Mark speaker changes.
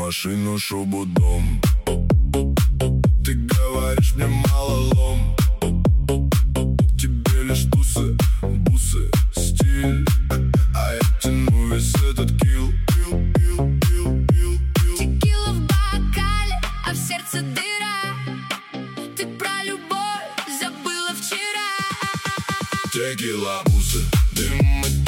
Speaker 1: машину, шубу, дом. Ты говоришь, мне мало лом. Тебе лишь тусы, бусы, стиль. А я тяну весь этот килл.
Speaker 2: Текила в бокале, а в сердце дыра. Ты про любовь забыла вчера.
Speaker 1: Текила, бусы, дым и